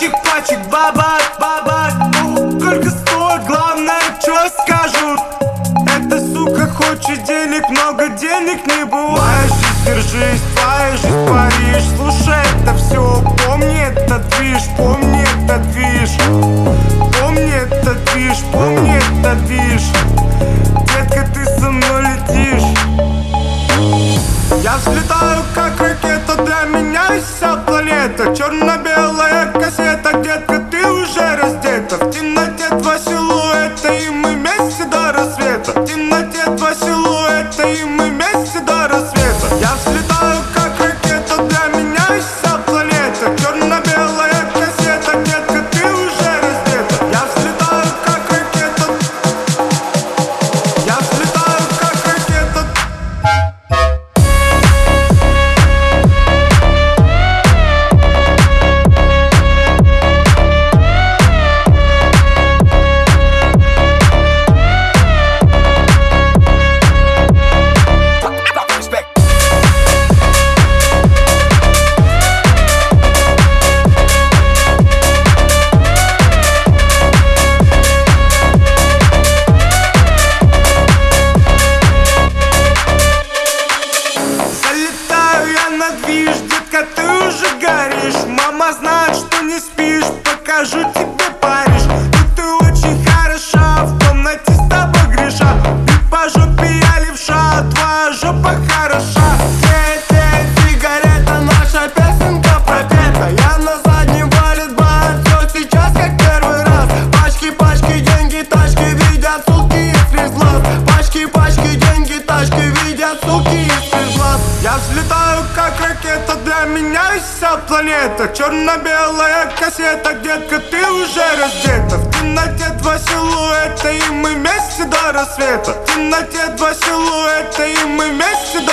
пачек, бабак, бабак. Сколько стоит, главное, что скажут. Эта сука хочет денег, много денег не бывает. Держись, твоя жизнь, Париж. Слушай, это все, помни этот движ, помни этот движ. Помни этот движ, помни этот движ. Детка, ты со мной летишь. Я взлетаю, как ракета, для меня вся планета. Черно-белая кассета, детка, ты уже раздета. В темноте два силуэта, и мы вместе до рассвета. В темноте два силуэта, и мы вместе до рассвета. Я взлетаю, как ракета, для меня вся планета. Черно-белая кассета, детка, ты уже раздета. Я взлетаю, как ракета. Я взлетаю, как ракета. Детка, ты уже горишь. Мама знает, что не спишь. Покажу тебе Париж. Но ты очень хороша, в комнате с тобой греша. Ты по жопе, я левша, твоя жопа хороша. Сигарета, наша песенка пропета. Я на заднем валит бар, все сейчас как первый раз. Пачки, пачки, деньги, тачки, видят суки из глаз. Пачки, пачки, деньги, тачки, видят суки из глаз. Я взлетаю, как ракета, для меня вся планета. Черно-белая кассета, детка, ты уже раздета. В темноте два силуэта, и мы вместе до рассвета. В темноте два силуэта, и мы вместе до